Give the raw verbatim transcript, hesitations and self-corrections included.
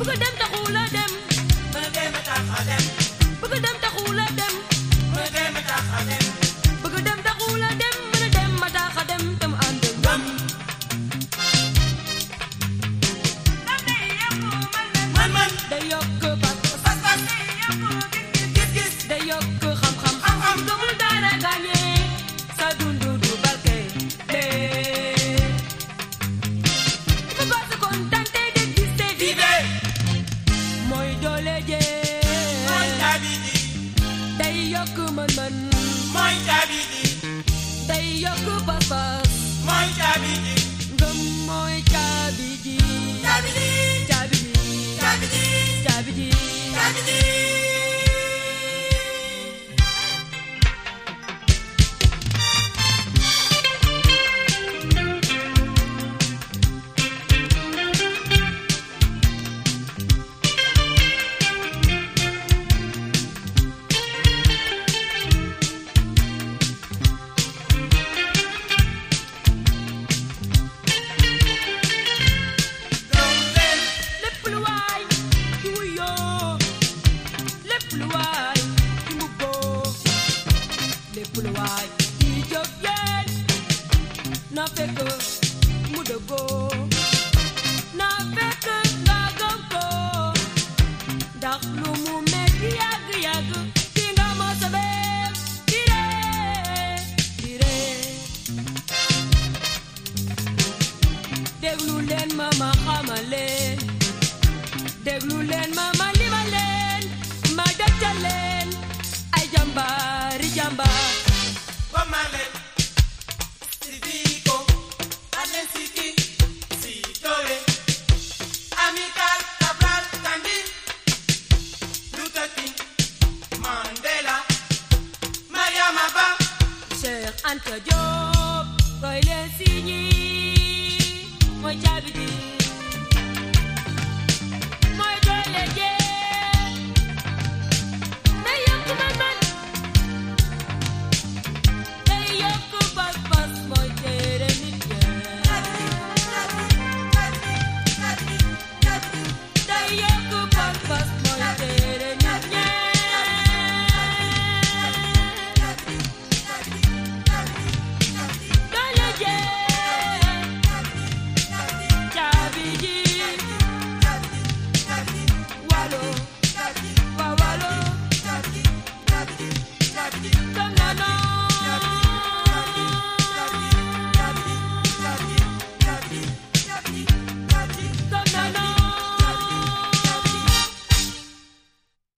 bëgg dem taxul a dem ma dem tax a dem bëgg dem taxul a dem ma dem tax a dem bëgg dem taxul a dem mën a dem ma tax a dem dem ànd ngëm man man day yokk pas-pas pas-pas gis-gis day yokk xam-xam xam-xam gëmul dara gaañe sa dundu du barke lee bu baax kontaan tey de gis te vive mooy doole jee mooy caabi ji day yokk mën-mën mooy caabi ji day yokk pas-pas mooy caabi ji ngëm mooy caabi ji caabi ji caabi ji caabi ji caabi ji caabi ji lépp lu waay di wuyoo lépp lu waay di mbubboo lépp lu waay di jóg yéen na fekk mu dëggoo na fekk nga gëm ko ndax lu mu metti yàgg yàgg di nga mos a bees di ree di ree déglu leen ma ma xamal leen déglu leen ma ma limal leen ma dëgtal leen ay jàmbaari jàmbaar Bob Marley Sidico Allen Sisi Sitole Amical Cabral Gandhi Luther King Mandela Mariama Ba Cheikh Anta Diop roy leen si ñi mooy caabi ji